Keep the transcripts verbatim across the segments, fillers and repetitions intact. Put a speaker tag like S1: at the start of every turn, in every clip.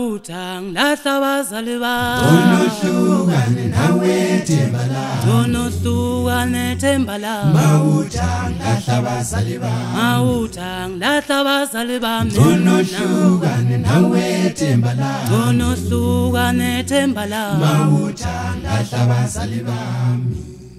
S1: Mawutang lahla bazali bami
S2: Donohlukane nawe themba lami
S1: Donohlukane themba lami
S2: Mawutang lahla bazali bami
S1: Mawutang lahla bazali bami
S2: Donohlukane nawe themba lami
S1: Donohlukane themba lami
S2: Mawutang lahla bazali bami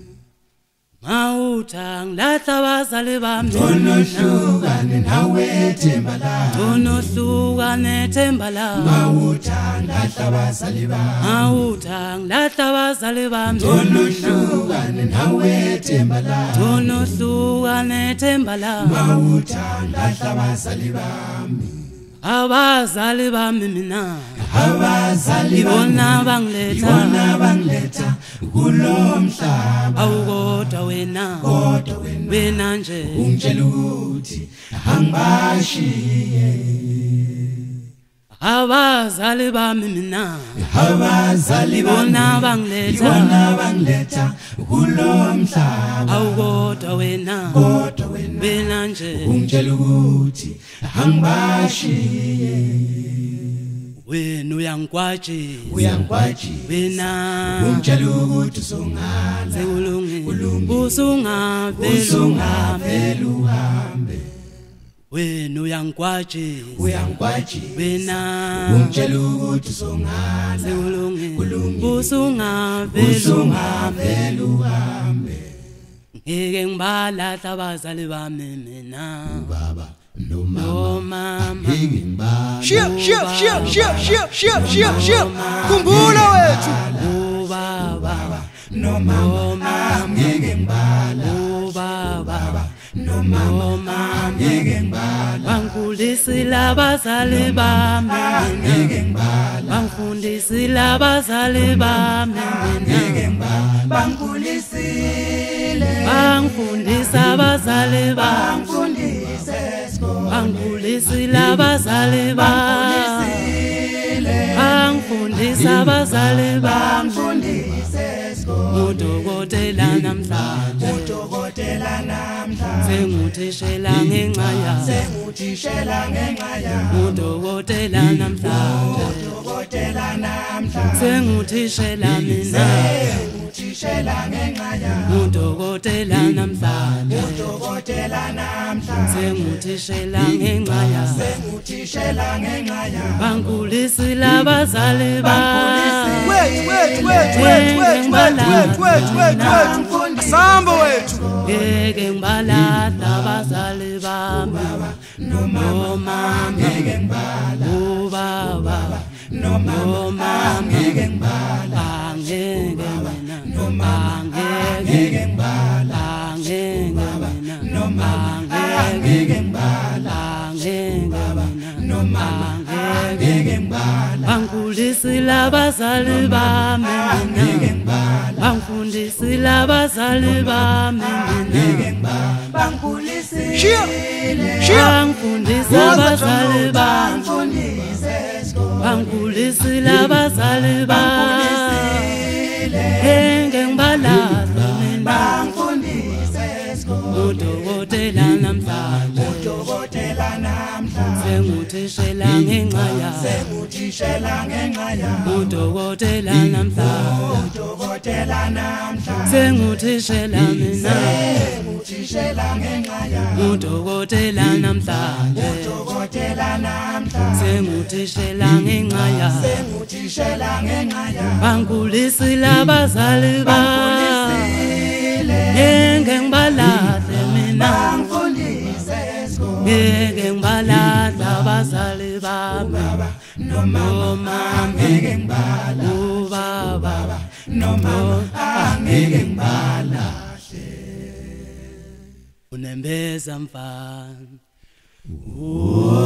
S1: Mawutang lahla bazali bami
S2: Donohlukane nawe themba lami
S1: Donohlukane themba lami
S2: Mawutang lahla bazali bami
S1: Mawutang lahla bazali bami
S2: Donohlukane nawe themba lami
S1: Donohlukane themba lami
S2: Mawutang lahla bazali bami
S1: Abazali bami mina
S2: Abazali
S1: ibona bangiletha
S2: ibona bangiletha kulomhlaba
S1: awukodwa wena
S2: kodwa wena
S1: wena nje
S2: ungitshela ukuthi angibashiye
S1: abazali bami mina
S2: abazali
S1: ibona bangiletha
S2: ibona bangiletha kulomhlaba
S1: awukodwa wena
S2: kodwa wena
S1: wena nje
S2: ungitshela ukuthi angibashiye
S1: wena uyangikwaji
S2: uyangikwaji
S1: wena
S2: ungitshela ukuthi usungala
S1: sekulungile usungavela
S2: usungavela uhambe
S1: wena uyangikwaji
S2: uyangikwaji
S1: wena
S2: ungitshela ukuthi usungala
S1: sekulungile usungavela
S2: usungavela uhambe
S1: ngeke ngibalahla abazali bami mina
S2: baba no mama
S1: no mama
S2: ngeke ngibala
S3: Shia shia shia shia shia shia shia shia kumbula wethu
S1: oh baba
S2: no mama ngeke ngibala
S1: oh baba
S2: no mama ngeke ngibala
S1: bangifundisile abazali bami
S2: ngeke ngibala
S1: bangifundisile abazali bami
S2: ngeke ngibala bangulisile
S1: bangifundisa abazali bami bangifundisile abazali bami bangifundisa abazali bami udokotela namhlanje
S2: udokotela namhlanje
S1: senguthishela ngenxa yakhe
S2: senguthishela ngenxa yakhe
S1: udokotela namhlanje
S2: udokotela namhlanje
S1: senguthishela mina
S2: senguthishela ngenxa yakhe
S1: udokotela namhlanje
S2: udokotela namhlanje
S1: senguthishela ngenxa yakhe
S2: senguthishela ngenxa yakhe
S1: bangulisile abazali bami
S3: wait wait wait wait wait wait wait wait wait wait samba wethu
S1: ngeke ngibalahla abazali bami no mama ngeke ngibala oh baba no mama ngeke ngibala ngeke mina no mama ngeke ngibala ngeke mina no mama ngeke ngibala ngeke mina no mama ngeke ngibala bangulisile abazali bami mina bangifundisile abazali bami mina
S2: bangulisile
S3: shia shia
S1: bangifundisa abazali bami bangulisile abazali bami ngeke ngibalahla mina udokotela namhlanje
S2: udokotela namhlanje
S1: senguthishela ngenxa yakhe
S2: senguthishela ngenxa yakhe
S1: udokotela namhlanje
S2: udokotela namhlanje
S1: senguthishela mina
S2: senguthishela ngenxa yakhe
S1: udokotela namhlanje
S2: udokotela namhlanje
S1: senguthishela ngenxa yakhe
S2: senguthishela ngenxa yakhe
S1: bangulisile abazali bami ngeke ngibalahle mina ngeke ngibalahla abazali bami no mama ngeke ngibala oh baba no mama ngeke ngibalahle unembeza mfana